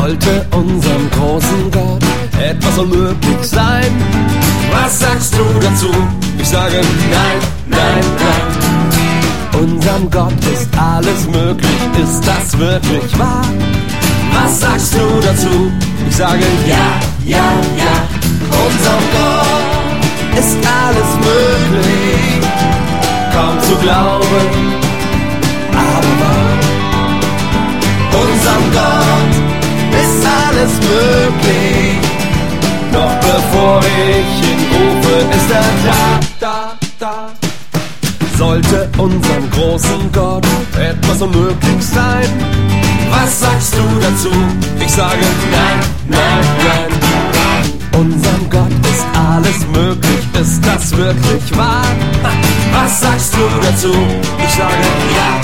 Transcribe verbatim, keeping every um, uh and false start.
Sollte unserem großen Gott etwas unmöglich sein? Was sagst du dazu? Ich sage nein, nein, nein. Unserem Gott ist alles möglich, ist das wirklich wahr? Was sagst du dazu? Ich sage ja, ja, ja. Unserem Gott ist alles möglich, kaum zu glauben, aber wahr. Unserem Gott ist alles möglich, noch bevor ich ihn rufe, ist er da, da, da. Sollte unserem großen Gott etwas unmöglich sein? Was sagst du dazu? Ich sage nein, nein, nein. Unserem Gott ist alles möglich, ist das wirklich wahr? Was sagst du dazu? Ich sage ja.